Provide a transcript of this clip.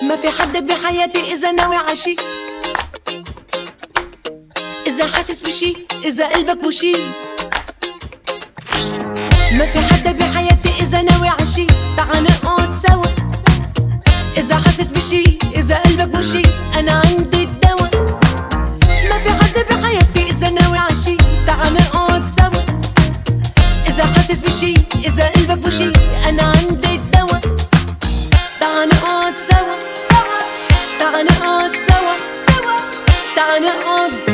ما في حد بحياتي إذا ناوي عشي، إذا حاسس بشي، إذا قلبك بشي. ما في حد بحياتي إذا ناوي عشي، تعا نقعد سوا. إذا حاسس بشي، إذا قلبك بشي، أنا عندي الدوا. ما في حد بحياتي إذا ناوي عشي، تعا نقعد سوا. إذا حاسس بشي، إذا قلبك بشي، أنا عندي الدوا. تعا نقعد سوا، تعا نقعد سوا، تعا نقعد